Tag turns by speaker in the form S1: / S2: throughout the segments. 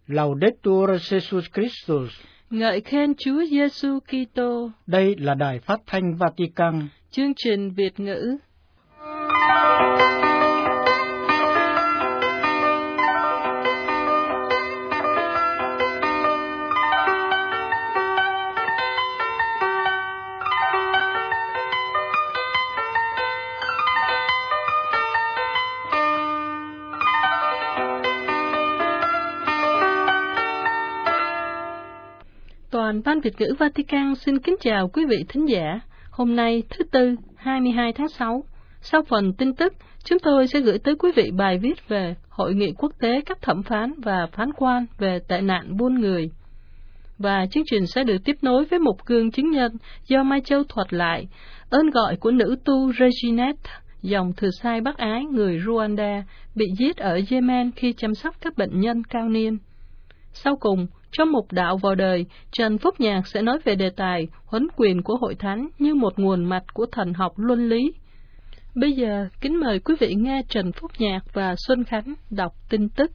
S1: Laudetur Jesus Christus.
S2: Ngợi khen Chúa Giêsu Kitô.
S1: Đây là Đài Phát thanh Vatican.
S2: Chương trình Việt ngữ. Toàn ban Việt ngữ Vatican xin kính chào quý vị thính giả. Hôm nay thứ Tư, 22 tháng 6, sau phần tin tức, chúng tôi sẽ gửi tới quý vị bài viết về Hội nghị quốc tế các thẩm phán và phán quan về tệ nạn buôn người. Và chương trình sẽ được tiếp nối với một gương chứng nhân do Mai Châu thuật lại, ơn gọi của nữ tu Reginette, dòng thừa sai bác ái người Rwanda, bị giết ở Yemen khi chăm sóc các bệnh nhân cao niên. Sau cùng, trong mục đạo vào đời, Trần Phúc Nhạc sẽ nói về đề tài huấn quyền của Hội Thánh như một nguồn mạch của thần học luân lý. Bây giờ, kính mời quý vị nghe Trần Phúc Nhạc và Xuân Khánh đọc tin tức.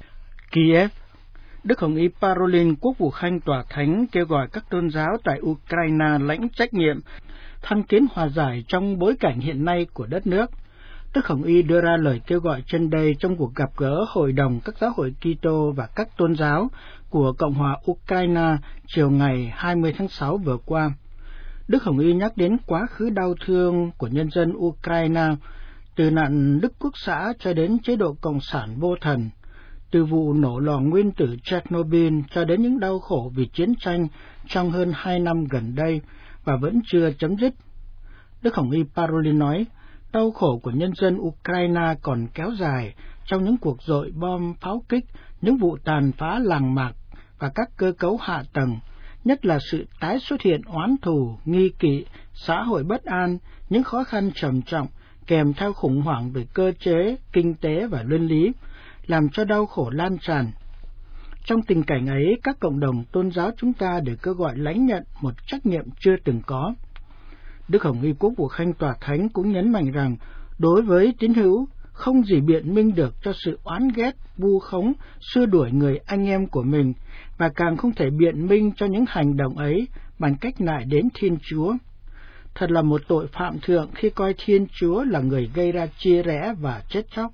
S1: Kiev, Đức Hồng Y Parolin, Quốc vụ Khanh Tòa Thánh kêu gọi các tôn giáo tại Ukraine lãnh trách nhiệm, thăng tiến hòa giải trong bối cảnh hiện nay của đất nước. Đức Hồng Y đưa ra lời kêu gọi trên đây trong cuộc gặp gỡ Hội đồng các giáo hội Kitô và các tôn giáo của Cộng hòa Ukraine chiều ngày 20 tháng 6 vừa qua. Đức Hồng Y nhắc đến quá khứ đau thương của nhân dân Ukraine, từ nạn Đức Quốc xã cho đến chế độ Cộng sản vô thần, từ vụ nổ lò nguyên tử Chernobyl cho đến những đau khổ vì chiến tranh trong hơn 2 năm gần đây và vẫn chưa chấm dứt. Đức Hồng Y Parolin nói, đau khổ của nhân dân Ukraine còn kéo dài trong những cuộc dội bom pháo kích, những vụ tàn phá làng mạc và các cơ cấu hạ tầng, nhất là sự tái xuất hiện oán thù, nghi kỵ, xã hội bất an, những khó khăn trầm trọng kèm theo khủng hoảng về cơ chế, kinh tế và luân lý, làm cho đau khổ lan tràn. Trong tình cảnh ấy, các cộng đồng tôn giáo chúng ta đều kêu gọi lãnh nhận một trách nhiệm chưa từng có. Đức Hồng Y Quốc vụ Khanh Tòa Thánh cũng nhấn mạnh rằng, đối với tín hữu, không gì biện minh được cho sự oán ghét, vu khống, xua đuổi người anh em của mình, và càng không thể biện minh cho những hành động ấy bằng cách nại đến Thiên Chúa. Thật là một tội phạm thượng khi coi Thiên Chúa là người gây ra chia rẽ và chết chóc.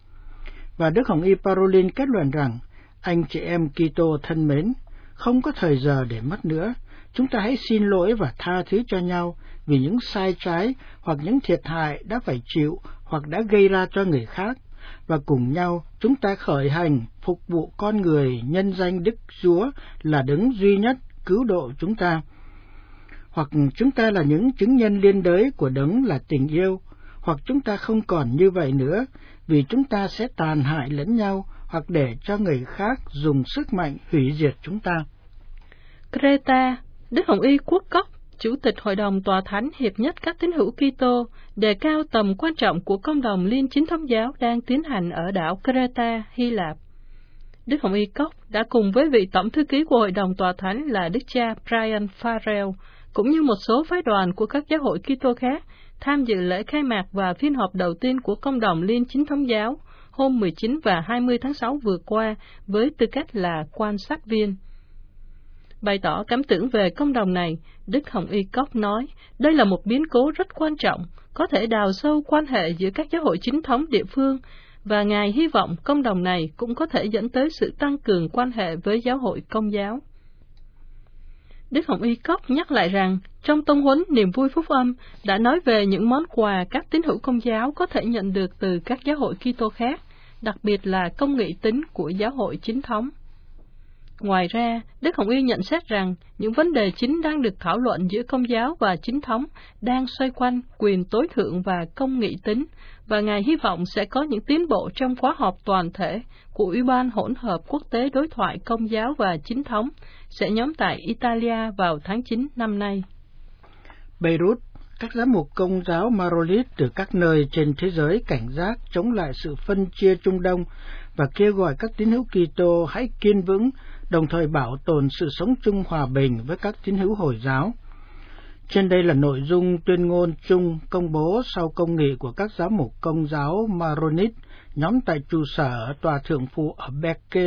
S1: Và Đức Hồng Y Parolin kết luận rằng, anh chị em Kitô thân mến, không có thời giờ để mất nữa. Chúng ta hãy xin lỗi và tha thứ cho nhau vì những sai trái hoặc những thiệt hại đã phải chịu hoặc đã gây ra cho người khác, và cùng nhau chúng ta khởi hành phục vụ con người nhân danh Đức Chúa là đấng duy nhất cứu độ chúng ta. Hoặc chúng ta là những chứng nhân liên đới của đấng là tình yêu, hoặc chúng ta không còn như vậy nữa vì chúng ta sẽ tàn hại lẫn nhau hoặc để cho người khác dùng sức mạnh hủy diệt chúng ta.
S2: Greta, Đức Hồng Y Quốc Cốc, Chủ tịch Hội đồng Tòa Thánh Hiệp nhất các tín hữu Kitô, đề cao tầm quan trọng của công đồng Liên Chính thống giáo đang tiến hành ở đảo Creta, Hy Lạp. Đức Hồng Y Cốc đã cùng với vị tổng thư ký của Hội đồng Tòa Thánh là Đức cha Brian Farrell, cũng như một số phái đoàn của các giáo hội Kitô khác, tham dự lễ khai mạc và phiên họp đầu tiên của công đồng Liên Chính thống giáo hôm 19 và 20 tháng 6 vừa qua với tư cách là quan sát viên. Bày tỏ cảm tưởng về công đồng này, Đức Hồng Y Cốc nói, đây là một biến cố rất quan trọng, có thể đào sâu quan hệ giữa các giáo hội chính thống địa phương, và Ngài hy vọng công đồng này cũng có thể dẫn tới sự tăng cường quan hệ với giáo hội Công giáo. Đức Hồng Y Cốc nhắc lại rằng, trong tông huấn Niềm vui phúc âm đã nói về những món quà các tín hữu Công giáo có thể nhận được từ các giáo hội Kitô khác, đặc biệt là công nghị tính của giáo hội chính thống. Ngoài ra, Đức Hồng Y nhận xét rằng những vấn đề chính đang được thảo luận giữa Công giáo và chính thống đang xoay quanh quyền tối thượng và công nghị tính, và Ngài hy vọng sẽ có những tiến bộ trong khóa họp toàn thể của Ủy ban hỗn hợp quốc tế đối thoại Công giáo và chính thống sẽ nhóm tại Italia vào tháng 9 năm nay.
S1: Beirut, các giám mục Công giáo Maronit từ các nơi trên thế giới cảnh giác chống lại sự phân chia Trung Đông và kêu gọi các tín hữu Kitô hãy kiên vững, đồng thời bảo tồn sự sống chung hòa bình với các tín hữu Hồi giáo. Trên đây là nội dung tuyên ngôn chung công bố sau công nghị của các giám mục Công giáo Maronit nhóm tại trụ sở Tòa Thượng phụ ở Berke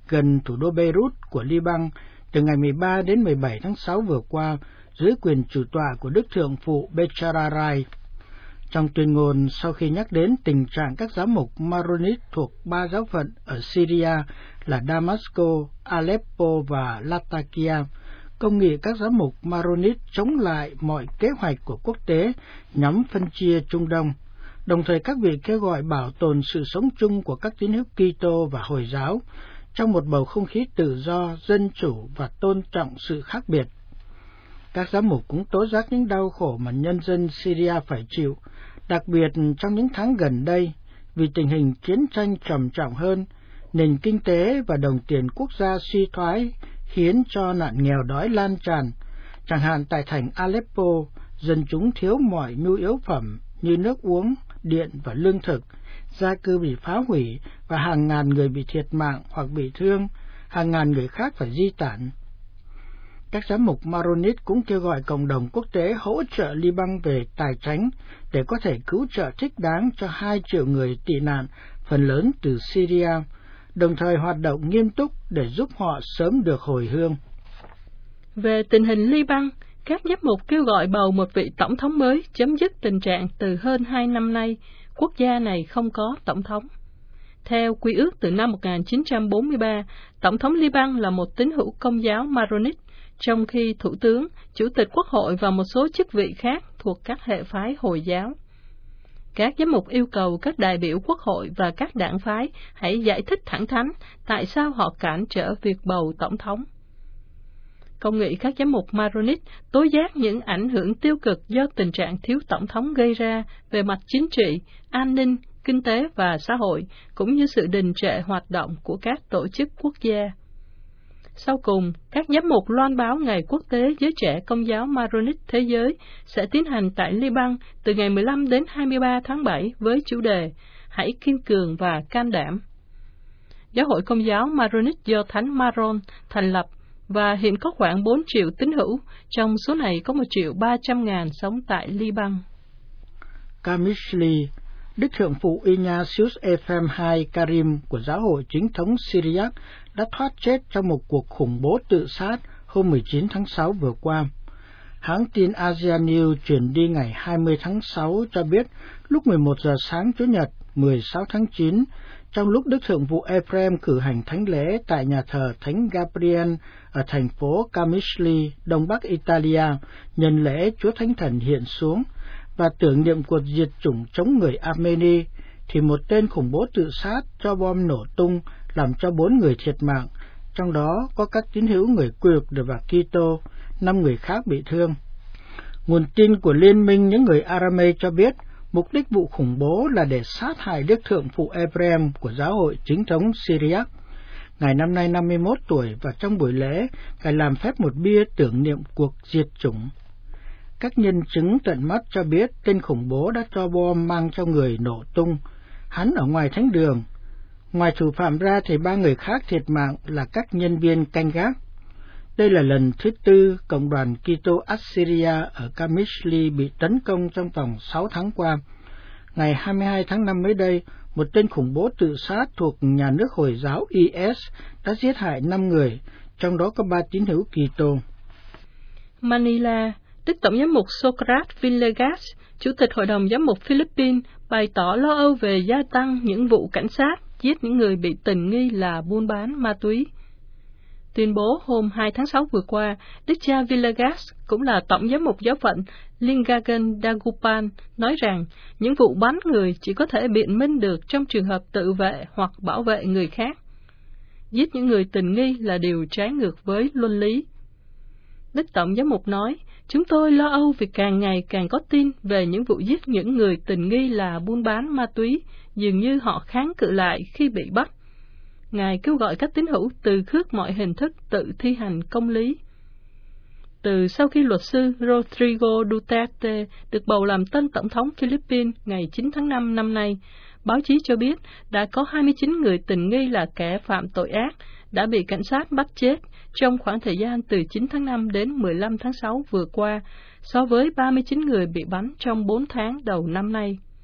S1: gần thủ đô Beirut của Liban từ ngày 13 đến 17 tháng 6 vừa qua dưới quyền chủ tọa của Đức Thượng phụ Becharai. Trong tuyên ngôn sau khi nhắc đến tình trạng các giám mục Maronit thuộc 3 giáo phận ở Syria là Damascus, Aleppo và Latakia, công nghị các giám mục Maronit chống lại mọi kế hoạch của quốc tế nhằm phân chia Trung Đông, đồng thời các vị kêu gọi bảo tồn sự sống chung của các tín hữu Kitô và Hồi giáo trong một bầu không khí tự do, dân chủ và tôn trọng sự khác biệt. Các giám mục cũng tố giác những đau khổ mà nhân dân Syria phải chịu, đặc biệt trong những tháng gần đây, vì tình hình chiến tranh trầm trọng hơn, nền kinh tế và đồng tiền quốc gia suy thoái khiến cho nạn nghèo đói lan tràn. Chẳng hạn tại thành Aleppo, dân chúng thiếu mọi nhu yếu phẩm như nước uống, điện và lương thực, gia cư bị phá hủy và hàng ngàn người bị thiệt mạng hoặc bị thương, hàng ngàn người khác phải di tản. Các giám mục Maronit cũng kêu gọi cộng đồng quốc tế hỗ trợ Liban về tài chánh để có thể cứu trợ thích đáng cho 2 triệu người tị nạn, phần lớn từ Syria, đồng thời hoạt động nghiêm túc để giúp họ sớm được hồi hương.
S2: Về tình hình Liban, các giám mục kêu gọi bầu một vị tổng thống mới chấm dứt tình trạng từ hơn 2 năm nay, quốc gia này không có tổng thống. Theo quy ước từ năm 1943, tổng thống Liban là một tín hữu Công giáo Maronit, trong khi thủ tướng, chủ tịch quốc hội và một số chức vị khác thuộc các hệ phái Hồi giáo. Các giám mục yêu cầu các đại biểu quốc hội và các đảng phái hãy giải thích thẳng thắn tại sao họ cản trở việc bầu tổng thống. Công nghị các giám mục Maronit tố giác những ảnh hưởng tiêu cực do tình trạng thiếu tổng thống gây ra về mặt chính trị, an ninh, kinh tế và xã hội, cũng như sự đình trệ hoạt động của các tổ chức quốc gia. Sau cùng, các giám mục loan báo Ngày Quốc tế Giới trẻ Công giáo Maronit Thế giới sẽ tiến hành tại Liban từ ngày 15 đến 23 tháng 7 với chủ đề Hãy kiên cường và can đảm. Giáo hội Công giáo Maronit do Thánh Maron thành lập và hiện có khoảng 4 triệu tín hữu, trong số này có 1.300.000 sống tại Liban.
S1: Kamishli, Đức Thượng phụ Ignatius Ephrem II Karim của Giáo hội Chính thống Syriac đã thoát chết trong một cuộc khủng bố tự sát hôm 19 tháng 6 vừa qua. Hãng tin Asia News chuyển đi ngày 20 tháng 6 cho biết lúc 11 giờ sáng Chủ nhật 16 tháng 9, trong lúc Đức Thượng phụ Ephrem cử hành thánh lễ tại nhà thờ Thánh Gabriel ở thành phố Kamishli, đông bắc Italia, nhân lễ Chúa Thánh Thần hiện xuống và tưởng niệm cuộc diệt chủng chống người Armeni, thì một tên khủng bố tự sát cho bom nổ tung làm cho 4 người thiệt mạng, trong đó có các tín hữu người Kurd và Kitô, 5 người khác bị thương. Nguồn tin của Liên minh những người Aramê cho biết mục đích vụ khủng bố là để sát hại Đức Thượng phụ Ephrem của Giáo hội Chính thống Syriac. Ngài năm nay 51 tuổi và trong buổi lễ, Ngài làm phép một bia tưởng niệm cuộc diệt chủng. Các nhân chứng tận mắt cho biết tên khủng bố đã cho bom mang trong người nổ tung. Hắn ở ngoài thánh đường. Ngoài thủ phạm ra thì 3 người khác thiệt mạng là các nhân viên canh gác. Đây là lần thứ 4 cộng đoàn Kitô Assyria ở Kamishli bị tấn công trong vòng 6 tháng qua. Ngày 22 tháng 5 mới đây, một tên khủng bố tự sát thuộc nhà nước Hồi giáo IS đã giết hại 5 người, trong đó có 3 tín hữu Kitô.
S2: Manila, Đức Tổng giám mục Socrates Villegas, Chủ tịch Hội đồng Giám mục Philippines, bày tỏ lo âu về gia tăng những vụ cảnh sát giết những người bị tình nghi là buôn bán ma túy. Tuyên bố hôm 2 tháng 6 vừa qua, Đức cha Villegas, cũng là Tổng giám mục giáo phận Lingayen Dagupan, nói rằng những vụ bắn người chỉ có thể biện minh được trong trường hợp tự vệ hoặc bảo vệ người khác. Giết những người tình nghi là điều trái ngược với luân lý. Đức Tổng giám mục nói, chúng tôi lo âu vì càng ngày càng có tin về những vụ giết những người tình nghi là buôn bán ma túy, dường như họ kháng cự lại khi bị bắt. Ngài kêu gọi các tín hữu từ khước mọi hình thức tự thi hành công lý. Từ sau khi luật sư Rodrigo Duterte được bầu làm tân tổng thống Philippines ngày 9 tháng 5 năm nay, báo chí cho biết đã có 29 người tình nghi là kẻ phạm tội ác đã bị cảnh sát bắt chết trong khoảng thời gian từ 9 tháng 5 đến 15 tháng 6 vừa qua, so với 39 người bị bắn trong 4 tháng đầu năm nay.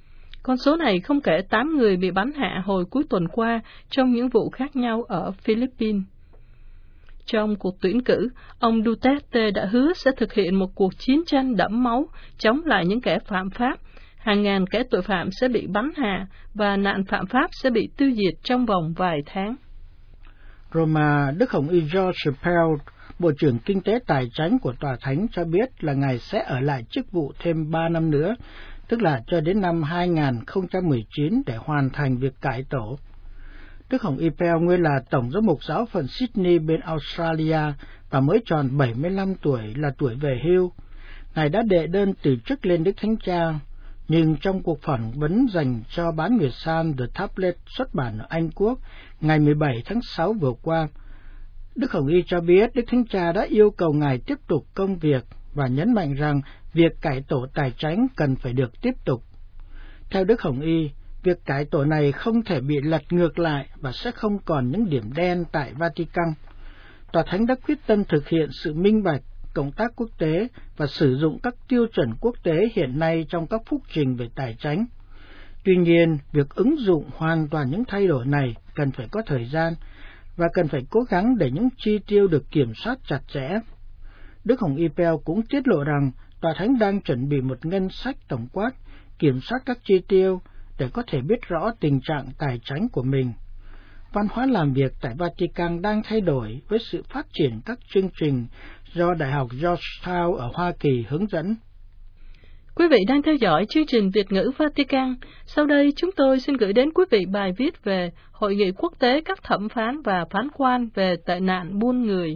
S2: Con số này không kể 8 người bị bắn hạ hồi cuối tuần qua trong những vụ khác nhau ở Philippines. Trong cuộc tuyển cử, ông Duterte đã hứa sẽ thực hiện một cuộc chiến tranh đẫm máu chống lại những kẻ phạm pháp. Hàng ngàn kẻ tội phạm sẽ bị bắn hạ và nạn phạm pháp sẽ bị tiêu diệt trong vòng vài tháng.
S1: Roma, Đức Hồng Y George Pell, Bộ trưởng Kinh tế Tài chánh của Tòa Thánh cho biết là Ngài sẽ ở lại chức vụ thêm 3 năm nữa, tức là cho đến năm 2019 để hoàn thành việc cải tổ. Đức Hồng Y Pell nguyên là Tổng giám mục giáo phận Sydney bên Australia và mới tròn 75 tuổi là tuổi về hưu. Ngài đã đệ đơn từ chức lên Đức Thánh Cha, nhưng trong cuộc phỏng vấn dành cho báo người Sun The Tablet xuất bản ở Anh Quốc ngày 17 tháng 6 vừa qua, Đức Hồng Y cho biết Đức Thánh Cha đã yêu cầu Ngài tiếp tục công việc và nhấn mạnh rằng việc cải tổ tài chánh cần phải được tiếp tục. Theo Đức Hồng Y, việc cải tổ này không thể bị lật ngược lại và sẽ không còn những điểm đen tại Vatican. Tòa Thánh đã quyết tâm thực hiện sự minh bạch, cộng tác quốc tế và sử dụng các tiêu chuẩn quốc tế hiện nay trong các phúc trình về tài chánh. Tuy nhiên, việc ứng dụng hoàn toàn những thay đổi này cần phải có thời gian và cần phải cố gắng để những chi tiêu được kiểm soát chặt chẽ. Đức Hồng Y Pell cũng tiết lộ rằng Tòa Thánh đang chuẩn bị một ngân sách tổng quát, kiểm soát các chi tiêu để có thể biết rõ tình trạng tài chánh của mình. Văn hóa làm việc tại Vatican đang thay đổi với sự phát triển các chương trình do Đại học Georgetown ở Hoa Kỳ hướng dẫn.
S2: Quý vị đang theo dõi chương trình Việt ngữ Vatican. Sau đây chúng tôi xin gửi đến quý vị bài viết về Hội nghị quốc tế các thẩm phán và phán quan về tệ nạn buôn người.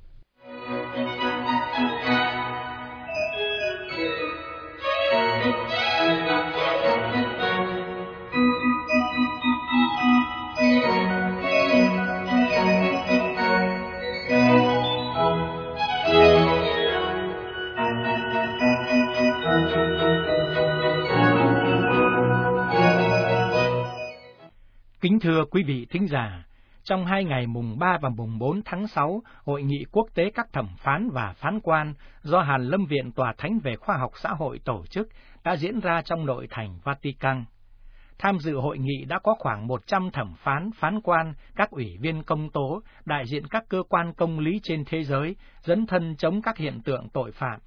S3: Kính thưa quý vị thính giả, trong 2 ngày mùng 3 và mùng 4 tháng 6, Hội nghị quốc tế các thẩm phán và phán quan do Hàn Lâm Viện Tòa Thánh về Khoa học Xã hội tổ chức đã diễn ra trong nội thành Vatican. Tham dự hội nghị đã có khoảng 100 thẩm phán, phán quan, các ủy viên công tố, đại diện các cơ quan công lý trên thế giới, dấn thân chống các hiện tượng tội phạm.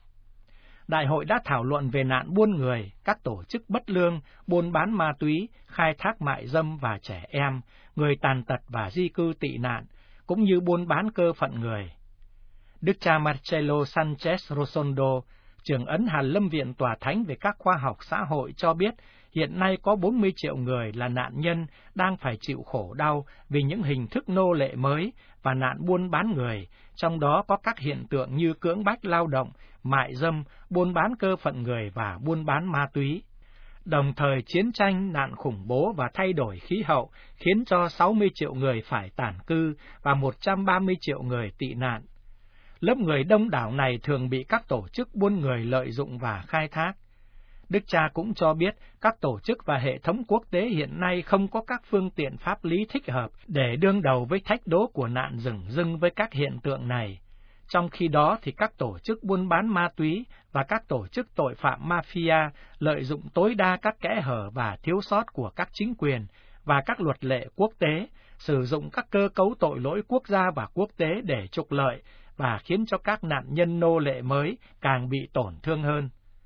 S3: Đại hội đã thảo luận về nạn buôn người, các tổ chức bất lương, buôn bán ma túy, khai thác mại dâm và trẻ em, người tàn tật và di cư tị nạn, cũng như buôn bán cơ phận người. Đức cha Marcelo Sanchez Rosondo, trưởng ấn Hàn Lâm Viện Tòa Thánh về các khoa học xã hội cho biết, hiện nay có 40 triệu người là nạn nhân đang phải chịu khổ đau vì những hình thức nô lệ mới và nạn buôn bán người, trong đó có các hiện tượng như cưỡng bách lao động, mại dâm, buôn bán cơ phận người và buôn bán ma túy. Đồng thời chiến tranh, nạn khủng bố và thay đổi khí hậu khiến cho 60 triệu người phải tản cư và 130 triệu người tị nạn. Lớp người đông đảo này thường bị các tổ chức buôn người lợi dụng và khai thác. Đức cha cũng cho biết các tổ chức và hệ thống quốc tế hiện nay không có các phương tiện pháp lý thích hợp để đương đầu với thách đố của nạn rừng rưng với các hiện tượng này. Trong khi đó thì các tổ chức buôn bán ma túy và các tổ chức tội phạm mafia lợi dụng tối đa các kẽ hở và thiếu sót của các chính quyền và các luật lệ quốc tế, sử dụng các cơ cấu tội lỗi quốc gia và quốc tế để trục lợi và khiến cho các nạn nhân nô lệ mới càng bị tổn thương hơn.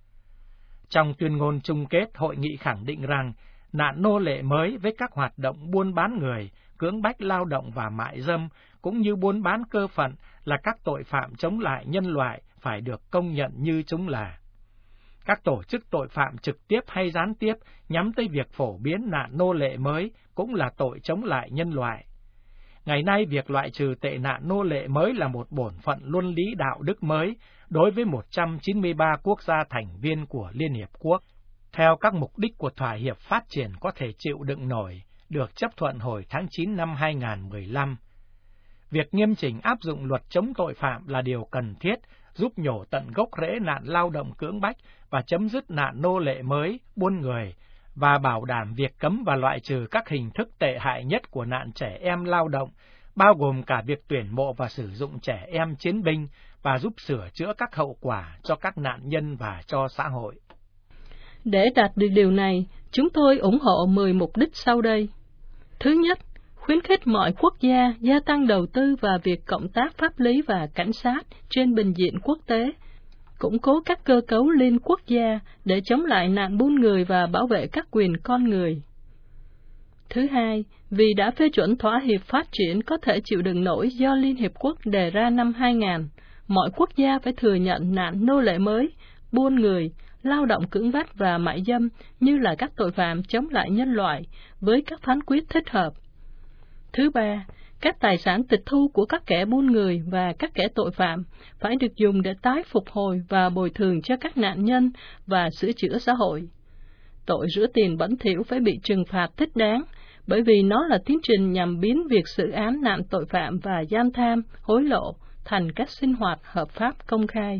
S3: Trong tuyên ngôn chung kết, hội nghị khẳng định rằng nạn nô lệ mới với các hoạt động buôn bán người, cưỡng bách lao động và mại dâm, cũng như buôn bán cơ phận là các tội phạm chống lại nhân loại phải được công nhận như chúng là. Các tổ chức tội phạm trực tiếp hay gián tiếp nhắm tới việc phổ biến nạn nô lệ mới cũng là tội chống lại nhân loại. Ngày nay, việc loại trừ tệ nạn nô lệ mới là một bổn phận luân lý đạo đức mới đối với 193 quốc gia thành viên của Liên Hiệp Quốc, theo các mục đích của thỏa hiệp phát triển có thể chịu đựng nổi, được chấp thuận hồi tháng 9 năm 2015. Việc nghiêm chỉnh áp dụng luật chống tội phạm là điều cần thiết, giúp nhổ tận gốc rễ nạn lao động cưỡng bách và chấm dứt nạn nô lệ mới, buôn người, và bảo đảm việc cấm và loại trừ các hình thức tệ hại nhất của nạn trẻ em lao động, bao gồm cả việc tuyển mộ và sử dụng trẻ em chiến binh, và giúp sửa chữa các hậu quả cho các nạn nhân và cho xã hội.
S2: Để đạt được điều này, chúng tôi ủng hộ 10 mục đích sau đây. Thứ nhất, khuyến khích mọi quốc gia gia tăng đầu tư vào việc cộng tác pháp lý và cảnh sát trên bình diện quốc tế, củng cố các cơ cấu liên quốc gia để chống lại nạn buôn người và bảo vệ các quyền con người. Thứ hai, vì đã phê chuẩn thỏa hiệp phát triển có thể chịu đựng nổi do Liên Hiệp Quốc đề ra năm 2000, mọi quốc gia phải thừa nhận nạn nô lệ mới, buôn người, lao động cưỡng bách và mại dâm như là các tội phạm chống lại nhân loại với các phán quyết thích hợp. Thứ ba, các tài sản tịch thu của các kẻ buôn người và các kẻ tội phạm phải được dùng để tái phục hồi và bồi thường cho các nạn nhân và sửa chữa xã hội. Tội rửa tiền bẩn thỉu phải bị trừng phạt thích đáng, bởi vì nó là tiến trình nhằm biến việc xử án nạn tội phạm và giam tham, hối lộ thành các sinh hoạt hợp pháp công khai.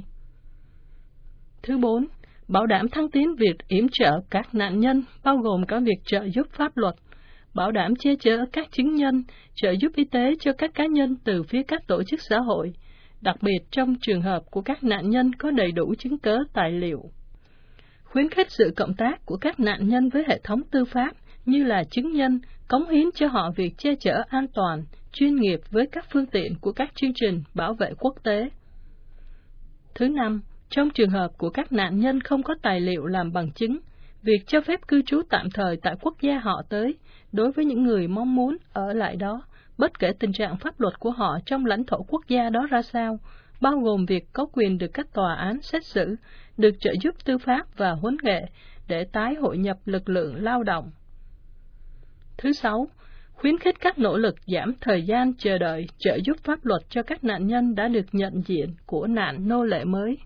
S2: Thứ bốn, bảo đảm thăng tiến việc yểm trợ các nạn nhân, bao gồm cả việc trợ giúp pháp luật, bảo đảm che chở các chứng nhân, trợ giúp y tế cho các cá nhân từ phía các tổ chức xã hội, đặc biệt trong trường hợp của các nạn nhân có đầy đủ chứng cớ tài liệu. Khuyến khích sự cộng tác của các nạn nhân với hệ thống tư pháp như là chứng nhân, cống hiến cho họ việc che chở an toàn, chuyên nghiệp với các phương tiện của các chương trình bảo vệ quốc tế. Thứ năm, trong trường hợp của các nạn nhân không có tài liệu làm bằng chứng, việc cho phép cư trú tạm thời tại quốc gia họ tới đối với những người mong muốn ở lại đó, bất kể tình trạng pháp luật của họ trong lãnh thổ quốc gia đó ra sao, bao gồm việc có quyền được các tòa án xét xử, được trợ giúp tư pháp và huấn nghệ để tái hội nhập lực lượng lao động. Thứ sáu, khuyến khích các nỗ lực giảm thời gian chờ đợi trợ giúp pháp luật cho các nạn nhân đã được nhận diện của nạn nô lệ mới.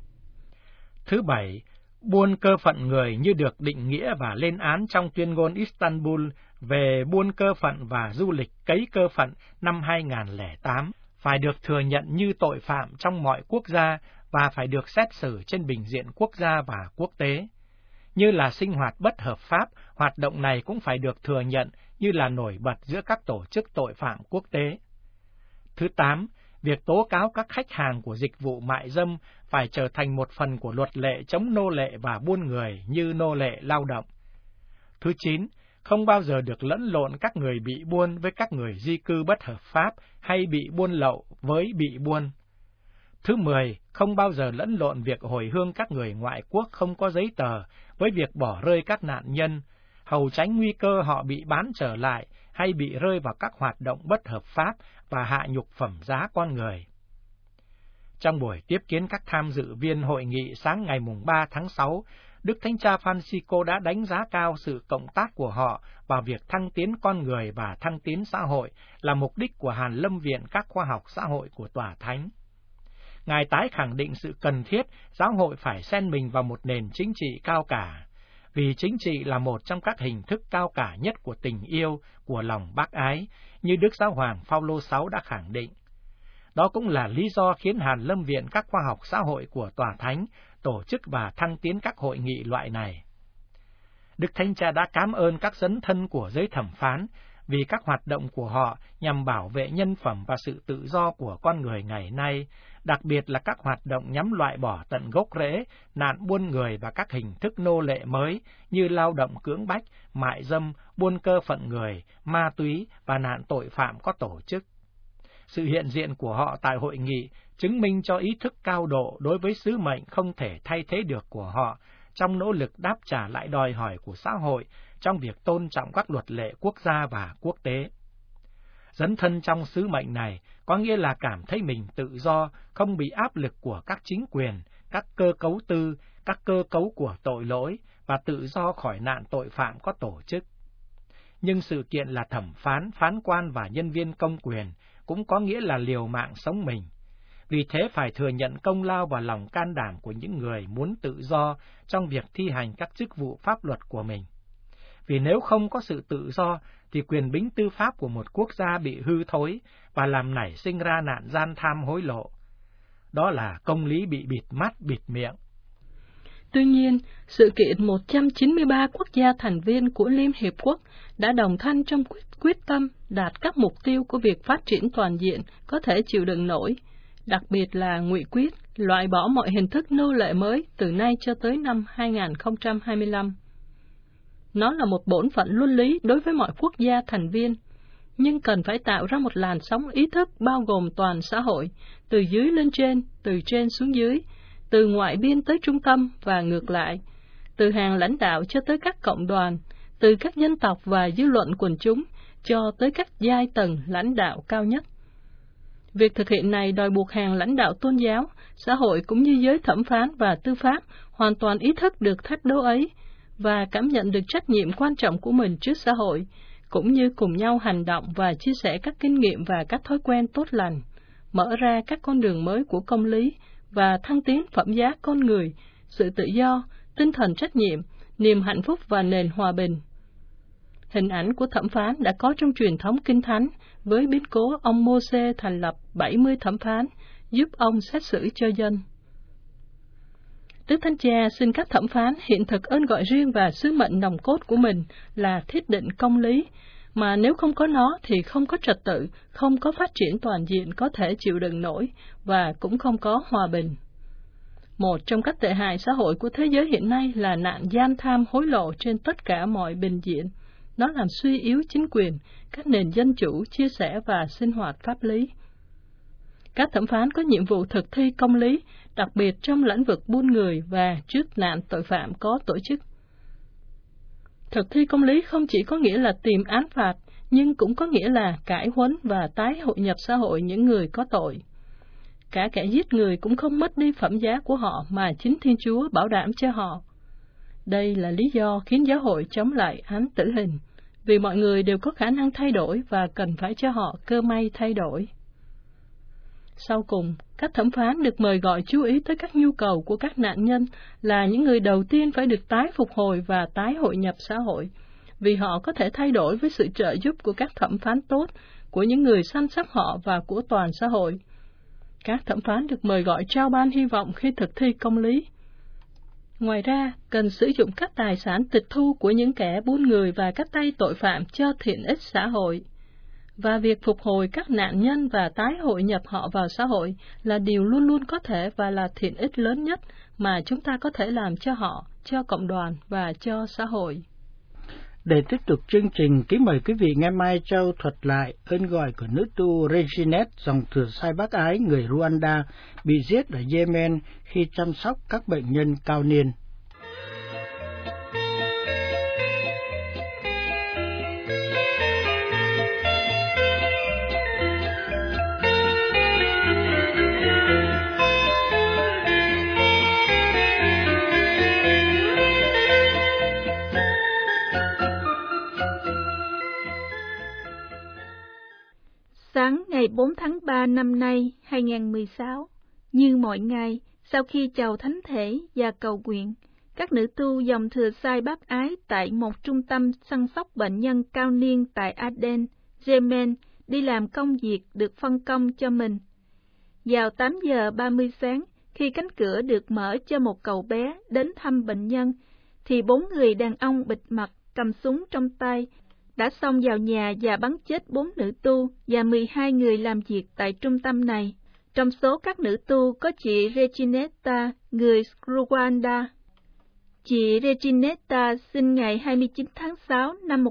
S3: Thứ bảy, buôn cơ phận người như được định nghĩa và lên án trong tuyên ngôn Istanbul về buôn cơ phận và du lịch cấy cơ phận năm 2008, phải được thừa nhận như tội phạm trong mọi quốc gia và phải được xét xử trên bình diện quốc gia và quốc tế. Như là sinh hoạt bất hợp pháp, hoạt động này cũng phải được thừa nhận như là nổi bật giữa các tổ chức tội phạm quốc tế. Thứ 8, việc tố cáo các khách hàng của dịch vụ mại dâm phải trở thành một phần của luật lệ chống nô lệ và buôn người như nô lệ lao động. Thứ 9, không bao giờ được lẫn lộn các người bị buôn với các người di cư bất hợp pháp hay bị buôn lậu với bị buôn. Thứ 10, không bao giờ lẫn lộn việc hồi hương các người ngoại quốc không có giấy tờ với việc bỏ rơi các nạn nhân, hầu tránh nguy cơ họ bị bán trở lại hay bị rơi vào các hoạt động bất hợp pháp và hạ nhục phẩm giá con người. Trong buổi tiếp kiến các tham dự viên hội nghị sáng ngày 3 tháng 6, Đức Thánh Cha Francisco đã đánh giá cao sự cộng tác của họ vào việc thăng tiến con người và thăng tiến xã hội là mục đích của Hàn Lâm Viện các khoa học xã hội của Tòa Thánh. Ngài tái khẳng định sự cần thiết giáo hội phải xen mình vào một nền chính trị cao cả, vì chính trị là một trong các hình thức cao cả nhất của tình yêu, của lòng bác ái, như Đức Giáo hoàng Phaolô VI đã khẳng định. Đó cũng là lý do khiến Hàn Lâm Viện các khoa học xã hội của Tòa Thánh tổ chức và thăng tiến các hội nghị loại này. Đức Thánh Cha đã cảm ơn các dấn thân của giới thẩm phán vì các hoạt động của họ nhằm bảo vệ nhân phẩm và sự tự do của con người ngày nay, đặc biệt là các hoạt động nhằm loại bỏ tận gốc rễ nạn buôn người và các hình thức nô lệ mới như lao động cưỡng bách, mại dâm, buôn cơ phận người, ma túy và nạn tội phạm có tổ chức. Sự hiện diện của họ tại hội nghị chứng minh cho ý thức cao độ đối với sứ mệnh không thể thay thế được của họ trong nỗ lực đáp trả lại đòi hỏi của xã hội trong việc tôn trọng các luật lệ quốc gia và quốc tế. Dấn thân trong sứ mệnh này có nghĩa là cảm thấy mình tự do, không bị áp lực của các chính quyền, các cơ cấu tư, các cơ cấu của tội lỗi và tự do khỏi nạn tội phạm có tổ chức. Nhưng sự kiện là thẩm phán, phán quan và nhân viên công quyền cũng có nghĩa là liều mạng sống mình. Vì thế phải thừa nhận công lao và lòng can đảm của những người muốn tự do trong việc thi hành các chức vụ pháp luật của mình. Vì nếu không có sự tự do, thì quyền bính tư pháp của một quốc gia bị hư thối và làm nảy sinh ra nạn gian tham hối lộ. Đó là công lý bị bịt mắt, bịt miệng.
S2: Tuy nhiên, sự kiện 193 quốc gia thành viên của Liên Hiệp Quốc đã đồng thanh trong quyết tâm đạt các mục tiêu của việc phát triển toàn diện có thể chịu đựng nổi, đặc biệt là nghị quyết loại bỏ mọi hình thức nô lệ mới từ nay cho tới năm 2025. Nó là một bổn phận luân lý đối với mọi quốc gia thành viên, nhưng cần phải tạo ra một làn sóng ý thức bao gồm toàn xã hội, từ dưới lên trên, từ trên xuống dưới, từ ngoại biên tới trung tâm và ngược lại, từ hàng lãnh đạo cho tới các cộng đoàn, từ các dân tộc và dư luận quần chúng cho tới các giai tầng lãnh đạo cao nhất. Việc thực hiện này đòi buộc hàng lãnh đạo tôn giáo, xã hội cũng như giới thẩm phán và tư pháp hoàn toàn ý thức được thách đố ấy và cảm nhận được trách nhiệm quan trọng của mình trước xã hội, cũng như cùng nhau hành động và chia sẻ các kinh nghiệm và các thói quen tốt lành, mở ra các con đường mới của công lý và thăng tiến phẩm giá con người, sự tự do, tinh thần trách nhiệm, niềm hạnh phúc và nền hòa bình. Hình ảnh của thẩm phán đã có trong truyền thống Kinh Thánh, với biến cố ông Mô-sê thành lập 70 thẩm phán, giúp ông xét xử cho dân. Đức Thánh Cha xin các thẩm phán hiện thực ơn gọi riêng và sứ mệnh nòng cốt của mình là thiết định công lý, mà nếu không có nó thì không có trật tự, không có phát triển toàn diện có thể chịu đựng nổi và cũng không có hòa bình. Một trong các tệ hại xã hội của thế giới hiện nay là nạn gian tham hối lộ trên tất cả mọi bình diện. Nó làm suy yếu chính quyền, các nền dân chủ, chia sẻ và sinh hoạt pháp lý. Các thẩm phán có nhiệm vụ thực thi công lý, đặc biệt trong lĩnh vực buôn người và trước nạn tội phạm có tổ chức. Thực thi công lý không chỉ có nghĩa là tìm án phạt, nhưng cũng có nghĩa là cải huấn và tái hội nhập xã hội những người có tội. Cả kẻ giết người cũng không mất đi phẩm giá của họ mà chính Thiên Chúa bảo đảm cho họ. Đây là lý do khiến giáo hội chống lại án tử hình, vì mọi người đều có khả năng thay đổi và cần phải cho họ cơ may thay đổi. Sau cùng, các thẩm phán được mời gọi chú ý tới các nhu cầu của các nạn nhân là những người đầu tiên phải được tái phục hồi và tái hội nhập xã hội, vì họ có thể thay đổi với sự trợ giúp của các thẩm phán tốt, của những người săn sóc họ và của toàn xã hội. Các thẩm phán được mời gọi trao ban hy vọng khi thực thi công lý. Ngoài ra, cần sử dụng các tài sản tịch thu của những kẻ buôn người và các tay tội phạm cho thiện ích xã hội. Và việc phục hồi các nạn nhân và tái hội nhập họ vào xã hội là điều luôn luôn có thể và là thiện ích lớn nhất mà chúng ta có thể làm cho họ, cho cộng đoàn và cho xã hội.
S1: Để tiếp tục chương trình, kính mời quý vị nghe Mai Châu thuật lại ơn gọi của nữ tu Reginette, dòng thừa sai bác ái người Rwanda, bị giết ở Yemen khi chăm sóc các bệnh nhân cao niên.
S4: Sáng ngày 4 tháng 3 năm nay, 2016, như mọi ngày, sau khi chào thánh thể và cầu nguyện, các nữ tu dòng thừa sai bác ái tại một trung tâm săn sóc bệnh nhân cao niên tại Aden, Yemen, đi làm công việc được phân công cho mình. Vào 8 giờ 30 sáng, khi cánh cửa được mở cho một cậu bé đến thăm bệnh nhân, thì 4 người đàn ông bịt mặt cầm súng trong tay đã xông vào nhà và bắn chết 4 nữ tu và 12 người làm việc tại trung tâm này. Trong số các nữ tu có chị Reginetta, người Rwanda. Chị Reginetta sinh ngày 29 tháng 6 năm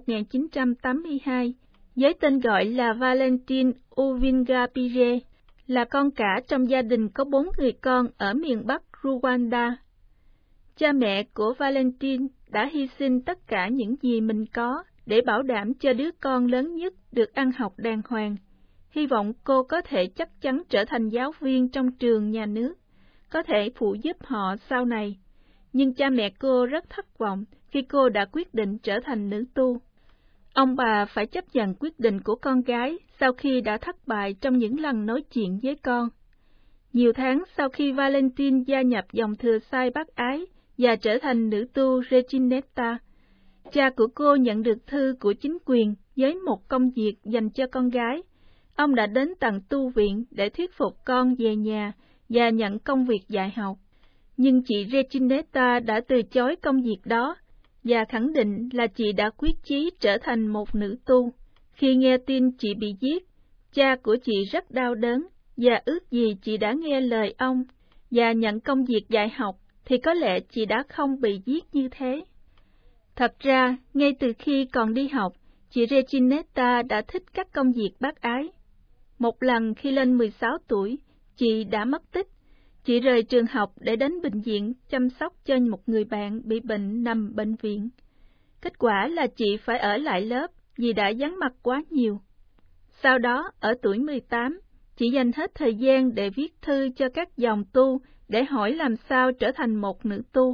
S4: 1982, với tên gọi là Valentine Uvingabire, là con cả trong gia đình có 4 người con ở miền Bắc Rwanda. Cha mẹ của Valentine đã hy sinh tất cả những gì mình có để bảo đảm cho đứa con lớn nhất được ăn học đàng hoàng. Hy vọng cô có thể chắc chắn trở thành giáo viên trong trường nhà nước, có thể phụ giúp họ sau này. Nhưng cha mẹ cô rất thất vọng khi cô đã quyết định trở thành nữ tu. Ông bà phải chấp nhận quyết định của con gái sau khi đã thất bại trong những lần nói chuyện với con. Nhiều tháng sau khi Valentine gia nhập dòng thừa sai bác ái và trở thành nữ tu Reginetta, cha của cô nhận được thư của chính quyền với một công việc dành cho con gái. Ông đã đến tận tu viện để thuyết phục con về nhà và nhận công việc dạy học. Nhưng chị Reginetta đã từ chối công việc đó và khẳng định là chị đã quyết chí trở thành một nữ tu. Khi nghe tin chị bị giết, cha của chị rất đau đớn và ước gì chị đã nghe lời ông và nhận công việc dạy học thì có lẽ chị đã không bị giết như thế. Thật ra, ngay từ khi còn đi học, chị Reginetta đã thích các công việc bác ái. Một lần khi lên 16 tuổi, chị đã mất tích. Chị rời trường học để đến bệnh viện chăm sóc cho một người bạn bị bệnh nằm bệnh viện. Kết quả là chị phải ở lại lớp vì đã vắng mặt quá nhiều. Sau đó, ở tuổi 18, chị dành hết thời gian để viết thư cho các dòng tu để hỏi làm sao trở thành một nữ tu.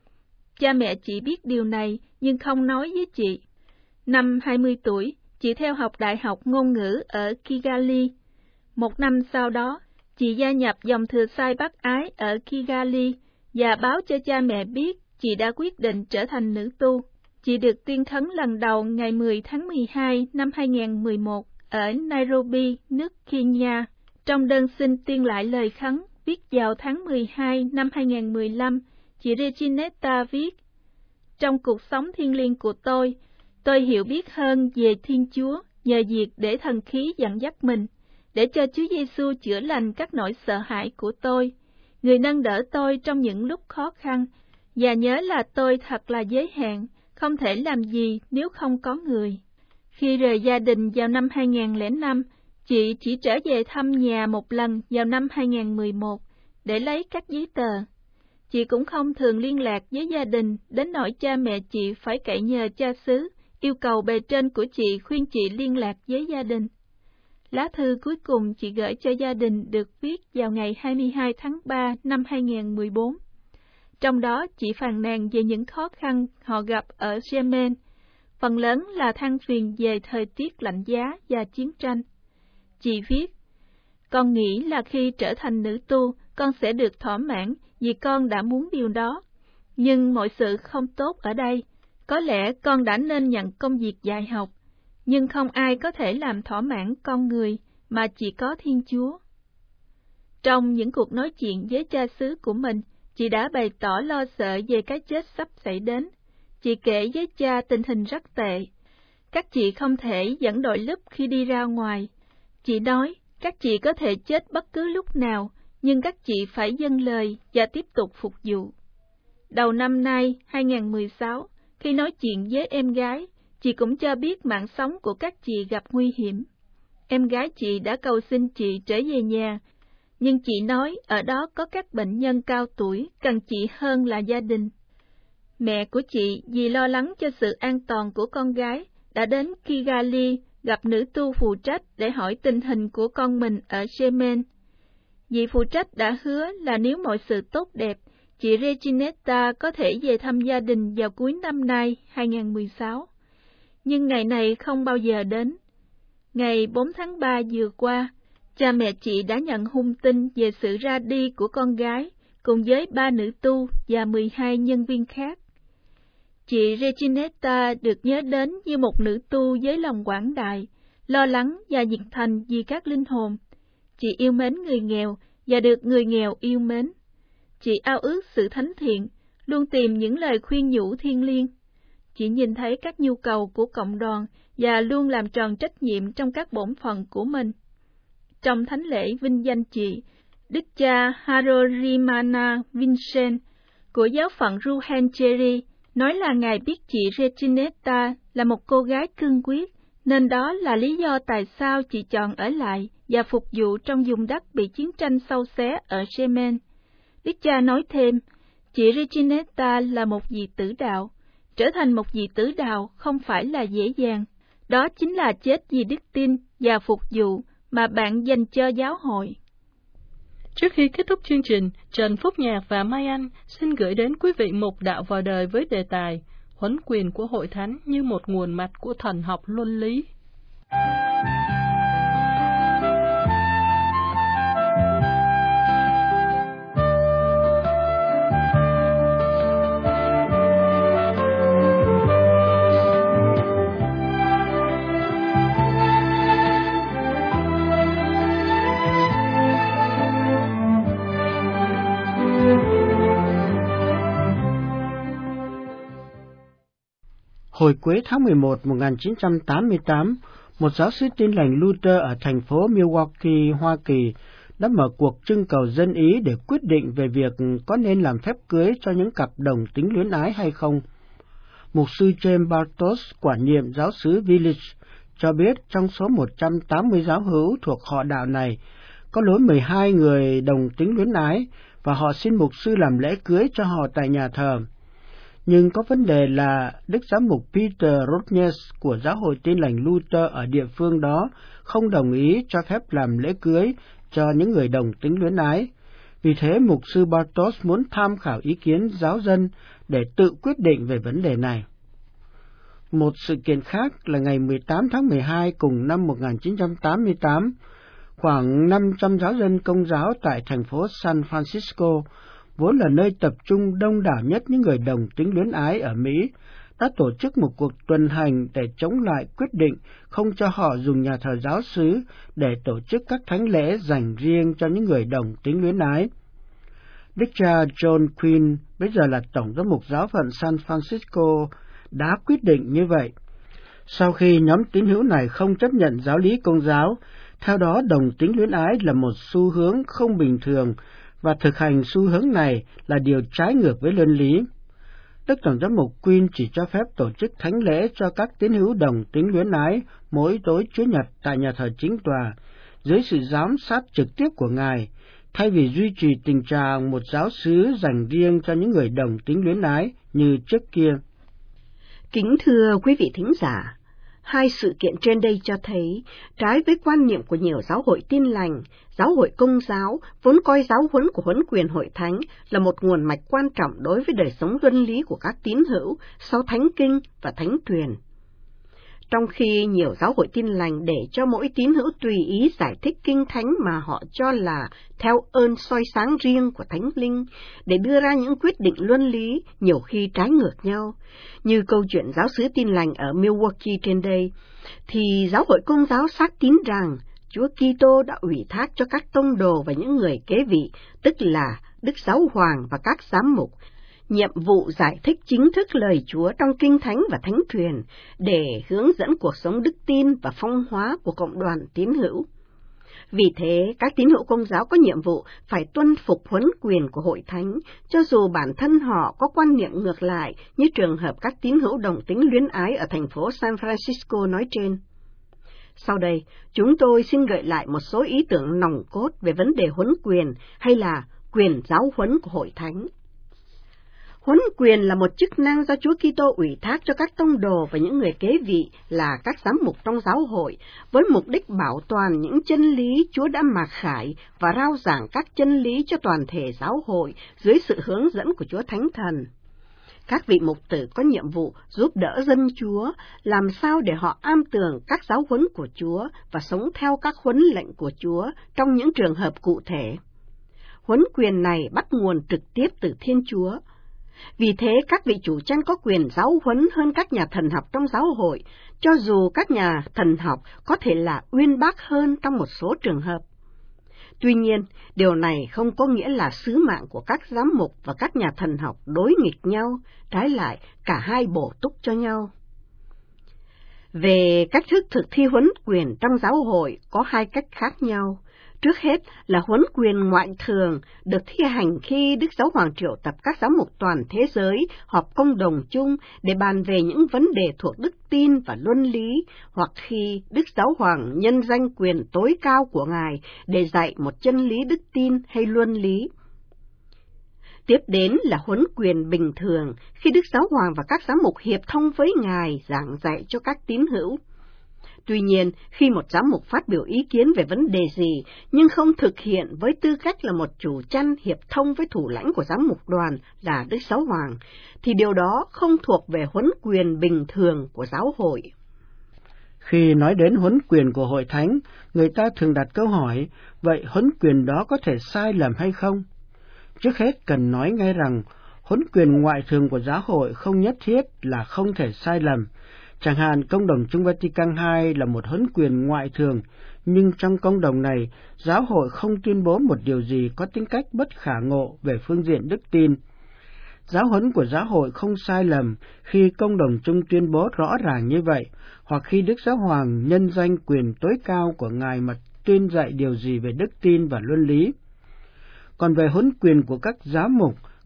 S4: Cha mẹ chị biết điều này nhưng không nói với chị. Năm 20 tuổi, chị theo học Đại học Ngôn ngữ ở Kigali. Một năm sau đó, chị gia nhập dòng thừa sai bác ái ở Kigali và báo cho cha mẹ biết chị đã quyết định trở thành nữ tu. Chị được tuyên khấn lần đầu ngày 10 tháng 12 năm 2011 ở Nairobi, nước Kenya. Trong đơn xin tuyên lại lời khấn viết vào tháng 12 năm 2015, chị Reginetta viết: Trong cuộc sống thiêng liêng của tôi hiểu biết hơn về Thiên Chúa nhờ việc để thần khí dẫn dắt mình, để cho Chúa Giêsu chữa lành các nỗi sợ hãi của tôi, người nâng đỡ tôi trong những lúc khó khăn, và nhớ là tôi thật là giới hạn, không thể làm gì nếu không có người. Khi rời gia đình vào năm 2005, chị chỉ trở về thăm nhà một lần vào năm 2011 để lấy các giấy tờ. Chị cũng không thường liên lạc với gia đình, đến nỗi cha mẹ chị phải cậy nhờ cha xứ, yêu cầu bề trên của chị khuyên chị liên lạc với gia đình. Lá thư cuối cùng chị gửi cho gia đình được viết vào ngày 22 tháng 3 năm 2014. Trong đó chị phàn nàn về những khó khăn họ gặp ở Yemen, phần lớn là than phiền về thời tiết lạnh giá và chiến tranh. Chị viết: Con nghĩ là khi trở thành nữ tu, con sẽ được thỏa mãn vì con đã muốn điều đó. Nhưng mọi sự không tốt ở đây. Có lẽ con đã nên nhận công việc dạy học, nhưng không ai có thể làm thỏa mãn con người mà chỉ có Thiên Chúa. Trong những cuộc nói chuyện với cha xứ của mình, chị đã bày tỏ lo sợ về cái chết sắp xảy đến. Chị kể với cha tình hình rất tệ. Các chị không thể dẫn đội lớp khi đi ra ngoài. Chị nói, các chị có thể chết bất cứ lúc nào, nhưng các chị phải dâng lời và tiếp tục phục vụ. Đầu năm nay, 2016, khi nói chuyện với em gái, chị cũng cho biết mạng sống của các chị gặp nguy hiểm. Em gái chị đã cầu xin chị trở về nhà, nhưng chị nói ở đó có các bệnh nhân cao tuổi cần chị hơn là gia đình. Mẹ của chị vì lo lắng cho sự an toàn của con gái đã đến Kigali gặp nữ tu phụ trách để hỏi tình hình của con mình ở Yemen. Vị phụ trách đã hứa là nếu mọi sự tốt đẹp, chị Reginetta có thể về thăm gia đình vào cuối năm nay 2016. Nhưng ngày này không bao giờ đến. Ngày 4 tháng 3 vừa qua, cha mẹ chị đã nhận hung tin về sự ra đi của con gái cùng với 3 nữ tu và 12 nhân viên khác. Chị Reginetta được nhớ đến như một nữ tu với lòng quảng đại, lo lắng và nhiệt thành vì các linh hồn. Chị yêu mến người nghèo và được người nghèo yêu mến. Chị ao ước sự thánh thiện, luôn tìm những lời khuyên nhủ thiêng liêng. Chị nhìn thấy các nhu cầu của cộng đoàn và luôn làm tròn trách nhiệm trong các bổn phận của mình. Trong thánh lễ vinh danh chị, Đức cha Harorimana Vincent của giáo phận Ruhengeri nói là Ngài biết chị Reginetta là một cô gái cương quyết, nên đó là lý do tại sao chị chọn ở lại và phục vụ trong vùng đất bị chiến tranh xâu xé ở Yemen. Đức cha nói thêm, chị Reginetta là một vị tử đạo. Trở thành một vị tử đạo không phải là dễ dàng. Đó chính là chết vì đức tin và phục vụ mà bạn dành cho giáo hội.
S2: Trước khi kết thúc chương trình, Trần Phúc Nhạc và Mai Anh xin gửi đến quý vị một đạo vào đời với đề tài Huấn quyền của Hội Thánh như một nguồn mạch của thần học luân lý.
S1: Hồi cuối tháng 11 1988, một giáo sĩ Tin lành Luther ở thành phố Milwaukee, Hoa Kỳ đã mở cuộc trưng cầu dân ý để quyết định về việc có nên làm phép cưới cho những cặp đồng tính luyến ái hay không. Mục sư James Bartos, quản nhiệm giáo xứ Village, cho biết trong số 180 giáo hữu thuộc họ đạo này, có lối 12 người đồng tính luyến ái và họ xin mục sư làm lễ cưới cho họ tại nhà thờ. Nhưng có vấn đề là Đức Giám mục Peter Rodgers của Giáo hội Tin lành Luther ở địa phương đó không đồng ý cho phép làm lễ cưới cho những người đồng tính luyến ái. Vì thế, mục sư Bartos muốn tham khảo ý kiến giáo dân để tự quyết định về vấn đề này. Một sự kiện khác là ngày 18 tháng 12 cùng năm 1988, khoảng 500 giáo dân Công giáo tại thành phố San Francisco, vốn là nơi tập trung đông đảo nhất những người đồng tính luyến ái ở Mỹ, đã tổ chức một cuộc tuần hành để chống lại quyết định không cho họ dùng nhà thờ giáo xứ để tổ chức các thánh lễ dành riêng cho những người đồng tính luyến ái. Đức cha John Quinn, bây giờ là Tổng giám mục giáo phận San Francisco, đã quyết định như vậy. Sau khi nhóm tín hữu này không chấp nhận giáo lý Công giáo, theo đó đồng tính luyến ái là một xu hướng không bình thường, và thực hành xu hướng này là điều trái ngược với luân lý. Đức Tổng giám mục Quinn chỉ cho phép tổ chức thánh lễ cho các tín hữu đồng tính luyến ái mỗi tối Chủ nhật tại nhà thờ chính tòa, dưới sự giám sát trực tiếp của Ngài, thay vì duy trì tình trạng một giáo xứ dành riêng cho những người đồng tính luyến ái như trước kia.
S5: Kính thưa quý vị thính giả, hai sự kiện trên đây cho thấy, trái với quan niệm của nhiều giáo hội Tin lành, giáo hội Công giáo vốn coi giáo huấn của huấn quyền hội thánh là một nguồn mạch quan trọng đối với đời sống luân lý của các tín hữu sau thánh kinh và thánh truyền. Trong khi nhiều giáo hội Tin lành để cho mỗi tín hữu tùy ý giải thích kinh thánh mà họ cho là theo ơn soi sáng riêng của Thánh Linh, để đưa ra những quyết định luân lý nhiều khi trái ngược nhau, như câu chuyện giáo xứ Tin lành ở Milwaukee trên đây, thì giáo hội Công giáo xác tín rằng Chúa Kitô đã ủy thác cho các tông đồ và những người kế vị, tức là Đức Giáo Hoàng và các giám mục, nhiệm vụ giải thích chính thức lời Chúa trong Kinh Thánh và Thánh Truyền để hướng dẫn cuộc sống đức tin và phong hóa của cộng đoàn tín hữu. Vì thế, các tín hữu Công giáo có nhiệm vụ phải tuân phục huấn quyền của Hội Thánh, cho dù bản thân họ có quan niệm ngược lại như trường hợp các tín hữu đồng tính luyến ái ở thành phố San Francisco nói trên. Sau đây, chúng tôi xin gợi lại một số ý tưởng nòng cốt về vấn đề huấn quyền hay là quyền giáo huấn của Hội Thánh. Huấn quyền là một chức năng do Chúa Kitô ủy thác cho các tông đồ và những người kế vị là các giám mục trong giáo hội, với mục đích bảo toàn những chân lý Chúa đã mặc khải và rao giảng các chân lý cho toàn thể giáo hội dưới sự hướng dẫn của Chúa Thánh Thần. Các vị mục tử có nhiệm vụ giúp đỡ dân Chúa, làm sao để họ am tường các giáo huấn của Chúa và sống theo các huấn lệnh của Chúa trong những trường hợp cụ thể. Huấn quyền này bắt nguồn trực tiếp từ Thiên Chúa. Vì thế, các vị chủ chăn có quyền giáo huấn hơn các nhà thần học trong giáo hội, cho dù các nhà thần học có thể là uyên bác hơn trong một số trường hợp. Tuy nhiên, điều này không có nghĩa là sứ mạng của các giám mục và các nhà thần học đối nghịch nhau, trái lại, cả hai bổ túc cho nhau. Về cách thức thực thi huấn quyền trong giáo hội có hai cách khác nhau. Trước hết là huấn quyền ngoại thường được thi hành khi Đức Giáo Hoàng triệu tập các giám mục toàn thế giới họp công đồng chung để bàn về những vấn đề thuộc đức tin và luân lý, hoặc khi Đức Giáo Hoàng nhân danh quyền tối cao của Ngài để dạy một chân lý đức tin hay luân lý. Tiếp đến là huấn quyền bình thường khi Đức Giáo Hoàng và các giám mục hiệp thông với Ngài giảng dạy cho các tín hữu. Tuy nhiên, khi một giám mục phát biểu ý kiến về vấn đề gì, nhưng không thực hiện với tư cách là một chủ chăn hiệp thông với thủ lãnh của giám mục đoàn là Đức Giáo Hoàng, thì điều đó không thuộc về huấn quyền bình thường của giáo hội.
S1: Khi nói đến huấn quyền của Hội Thánh, người ta thường đặt câu hỏi, vậy huấn quyền đó có thể sai lầm hay không? Trước hết cần nói ngay rằng, huấn quyền ngoại thường của giáo hội không nhất thiết là không thể sai lầm. Chẳng hạn, Công đồng Chung Vatican II là một huấn quyền ngoại thường, nhưng trong công đồng này, giáo hội không tuyên bố một điều gì có tính cách bất khả ngộ về phương diện đức tin. Giáo huấn của giáo hội không sai lầm khi Công đồng Chung tuyên bố rõ ràng như vậy, hoặc khi Đức Giáo Hoàng nhân danh quyền tối cao của Ngài mà tuyên dạy điều gì về đức tin và luân lý. Còn về huấn quyền của các giám mục,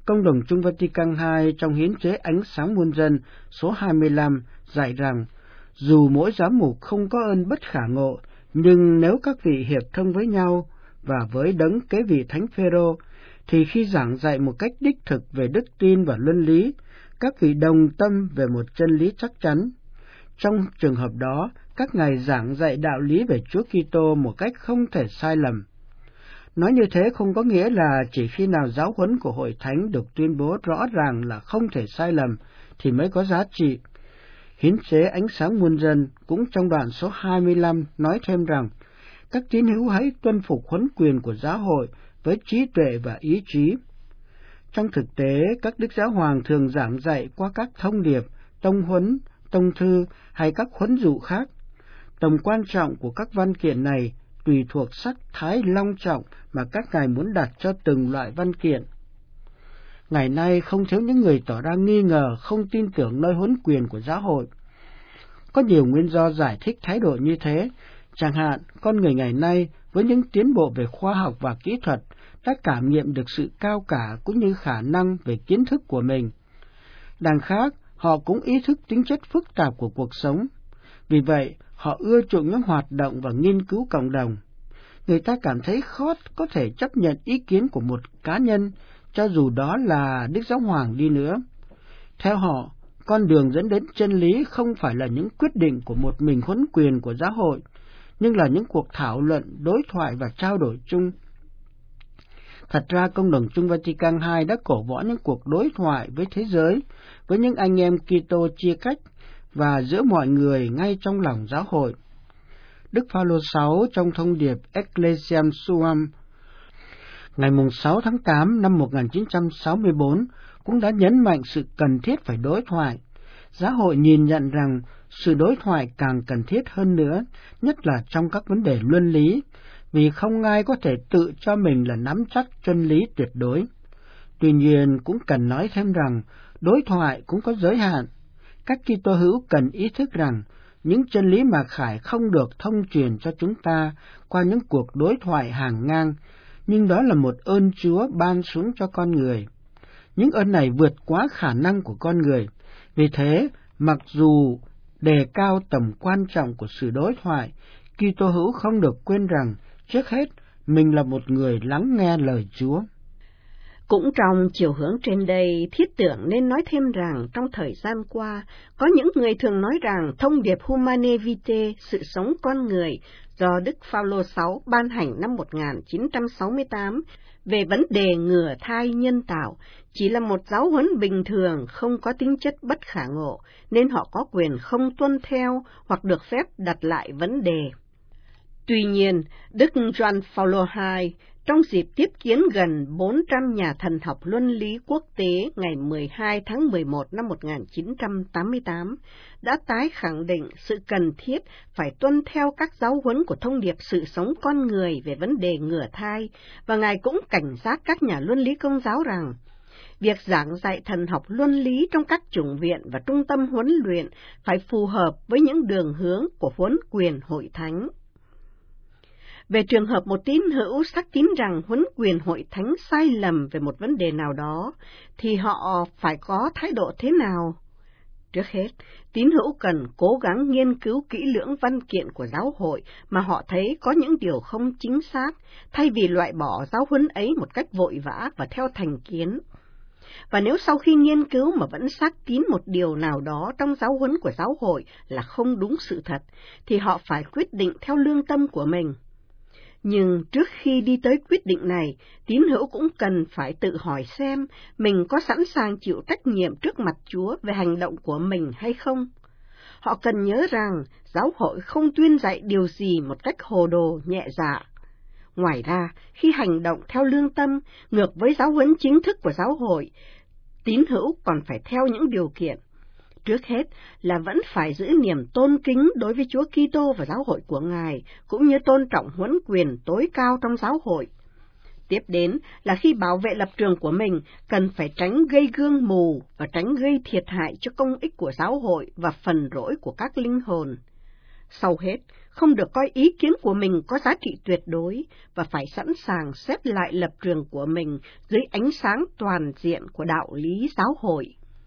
S1: Công đồng chung Vatican II trong hiến chế Ánh sáng muôn dân số 25 dạy rằng, dù mỗi giám mục không có ơn bất khả ngộ, nhưng nếu các vị hiệp thông với nhau và với đấng kế vị Thánh Phêrô, thì khi giảng dạy một cách đích thực về đức tin và luân lý, các vị đồng tâm về một chân lý chắc chắn. Trong trường hợp đó, các ngài giảng dạy đạo lý về Chúa Kitô một cách không thể sai lầm. Nói như thế không có nghĩa là chỉ khi nào giáo huấn của Hội Thánh được tuyên bố rõ ràng là không thể sai lầm thì mới có giá trị. Hiến chế Ánh sáng muôn dân cũng trong đoạn số 25 nói thêm rằng, các tín hữu hãy tuân phục huấn quyền của giáo hội với trí tuệ và ý chí. Trong thực tế, các đức giáo hoàng thường giảng dạy qua các thông điệp, tông huấn, tông thư hay các huấn dụ khác. Tầm quan trọng của các văn kiện này tùy thuộc sắc thái long trọng mà các ngài muốn đặt cho từng loại văn kiện. Ngày nay không thiếu những người tỏ ra nghi ngờ, không tin tưởng nơi huấn quyền của giáo hội. Có nhiều nguyên do giải thích thái độ như thế. Chẳng hạn, con người ngày nay với những tiến bộ về khoa học và kỹ thuật đã cảm nghiệm được sự cao cả cũng như khả năng về kiến thức của mình. Đằng khác, họ cũng ý thức tính chất phức tạp của cuộc sống. Vì vậy, họ ưa chuộng những hoạt động và nghiên cứu cộng đồng. Người ta cảm thấy khó có thể chấp nhận ý kiến của một cá nhân, cho dù đó là Đức Giáo Hoàng đi nữa. Theo họ, con đường dẫn đến chân lý không phải là những quyết định của một mình huấn quyền của giáo hội, nhưng là những cuộc thảo luận, đối thoại và trao đổi chung. Thật ra, Công đồng chung Vatican II đã cổ võ những cuộc đối thoại với thế giới, với những anh em Kitô chia cách và giữa mọi người ngay trong lòng giáo hội. Đức Phaolô VI trong thông điệp Ecclesiam Suam ngày 6 tháng 8 năm 1964 cũng đã nhấn mạnh sự cần thiết phải đối thoại. Giáo hội nhìn nhận rằng sự đối thoại càng cần thiết hơn nữa, nhất là trong các vấn đề luân lý, vì không ai có thể tự cho mình là nắm chắc chân lý tuyệt đối. Tuy nhiên, cũng cần nói thêm rằng đối thoại cũng có giới hạn. Các Kitô hữu cần ý thức rằng những chân lý mà Khải không được thông truyền cho chúng ta qua những cuộc đối thoại hàng ngang, nhưng đó là một ơn Chúa ban xuống cho con người. Những ơn này vượt quá khả năng của con người. Vì thế, mặc dù đề cao tầm quan trọng của sự đối thoại, Kitô hữu không được quên rằng, trước hết, mình là một người lắng nghe lời Chúa.
S5: Cũng trong chiều hướng trên đây, thiết tưởng nên nói thêm rằng trong thời gian qua, có những người thường nói rằng thông điệp Humanae Vitae, sự sống con người, do Đức Phaolô VI ban hành năm 1968 về vấn đề ngừa thai nhân tạo, chỉ là một giáo huấn bình thường không có tính chất bất khả ngộ, nên họ có quyền không tuân theo hoặc được phép đặt lại vấn đề. Tuy nhiên, Đức Gioan Phaolô II trong dịp tiếp kiến gần 400 nhà thần học luân lý quốc tế ngày 12 tháng 11 năm 1988 đã tái khẳng định sự cần thiết phải tuân theo các giáo huấn của thông điệp sự sống con người về vấn đề ngừa thai, và Ngài cũng cảnh giác các nhà luân lý Công giáo rằng việc giảng dạy thần học luân lý trong các chủng viện và trung tâm huấn luyện phải phù hợp với những đường hướng của huấn quyền Hội Thánh. Về trường hợp một tín hữu xác tín rằng huấn quyền Hội Thánh sai lầm về một vấn đề nào đó, thì họ phải có thái độ thế nào? Trước hết, tín hữu cần cố gắng nghiên cứu kỹ lưỡng văn kiện của giáo hội mà họ thấy có những điều không chính xác, thay vì loại bỏ giáo huấn ấy một cách vội vã và theo thành kiến. Và nếu sau khi nghiên cứu mà vẫn xác tín một điều nào đó trong giáo huấn của giáo hội là không đúng sự thật, thì họ phải quyết định theo lương tâm của mình. Nhưng trước khi đi tới quyết định này, tín hữu cũng cần phải tự hỏi xem mình có sẵn sàng chịu trách nhiệm trước mặt Chúa về hành động của mình hay không. Họ cần nhớ rằng giáo hội không tuyên dạy điều gì một cách hồ đồ, nhẹ dạ. Ngoài ra, khi hành động theo lương tâm, ngược với giáo huấn chính thức của giáo hội, tín hữu còn phải theo những điều kiện. Trước hết là vẫn phải giữ niềm tôn kính đối với Chúa Kitô và giáo hội của Ngài, cũng như tôn trọng huấn quyền tối cao trong giáo hội. Tiếp đến là khi bảo vệ lập trường của mình, cần phải tránh gây gương mù và tránh gây thiệt hại cho công ích của giáo hội và phần rỗi của các linh hồn. Sau hết, không được coi ý kiến của mình có giá trị tuyệt đối và phải sẵn sàng xếp lại lập trường của mình dưới ánh sáng toàn diện của đạo lý giáo hội.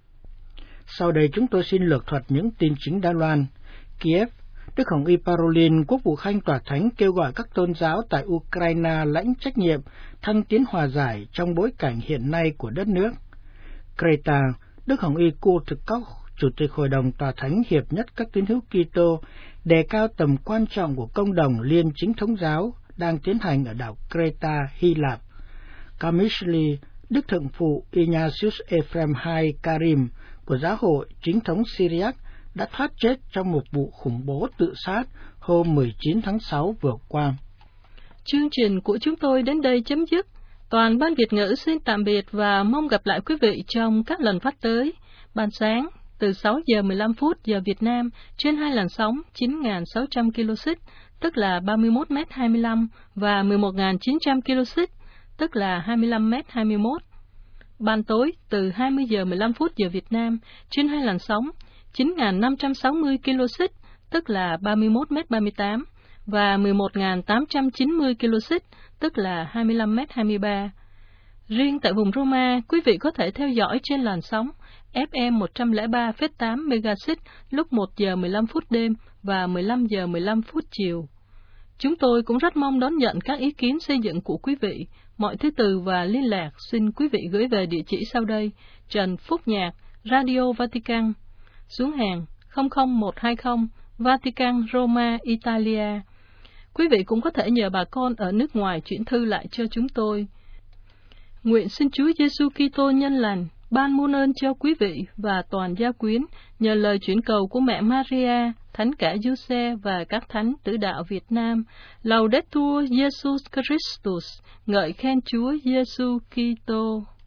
S1: Sau đây chúng tôi xin lược thuật những tin chính Đài Loan. Kiev, Đức Hồng Y Parolin, Quốc vụ Khanh Tòa Thánh kêu gọi các tôn giáo tại Ukraine lãnh trách nhiệm thăng tiến hòa giải trong bối cảnh hiện nay của đất nước. Creta, Đức Hồng Y Kurtukov, Chủ tịch Hội đồng Tòa Thánh hiệp nhất các tín hữu Kitô, đề cao tầm quan trọng của công đồng liên chính thống giáo đang tiến hành ở đảo Creta, Hy Lạp. Kamishli, Đức Thượng phụ Ignatius Ephraim II Karim của Giáo hội Chính thống Syriac đã thoát chết trong một vụ khủng bố tự sát hôm 19 tháng 6 vừa qua.
S2: Chương trình của chúng tôi đến đây chấm dứt. Toàn ban Việt ngữ xin tạm biệt và mong gặp lại quý vị trong các lần phát tới. Ban sáng từ 6 giờ 15 phút giờ Việt Nam trên hai làn sóng 9.600 kHz, tức là 31m25 và 11.900 kHz, tức là 25m21. Ban tối từ 20 giờ 15 phút giờ Việt Nam trên hai làn sóng 9.560 kHz, tức là 31m38 và 11.890 kHz, tức là 25m23. Riêng tại vùng Roma, quý vị có thể theo dõi trên làn sóng FM 103,8 MHz lúc 1 giờ 15 phút đêm và 15 giờ 15 phút chiều. Chúng tôi cũng rất mong đón nhận các ý kiến xây dựng của quý vị. Mọi thứ từ và liên lạc xin quý vị gửi về địa chỉ sau đây: Trần Phúc Nhạc, Radio Vatican, xuống hàng 00120, Vatican, Roma, Italia. Quý vị cũng có thể nhờ bà con ở nước ngoài chuyển thư lại cho chúng tôi. Nguyện xin Chúa Giêsu Kitô nhân lành ban muôn ơn cho quý vị và toàn gia quyến nhờ lời chuyển cầu của mẹ Maria, Thánh cả Giuse và các thánh tử đạo Việt Nam. Laudetur Jesus Christus, ngợi khen Chúa Giêsu Kitô.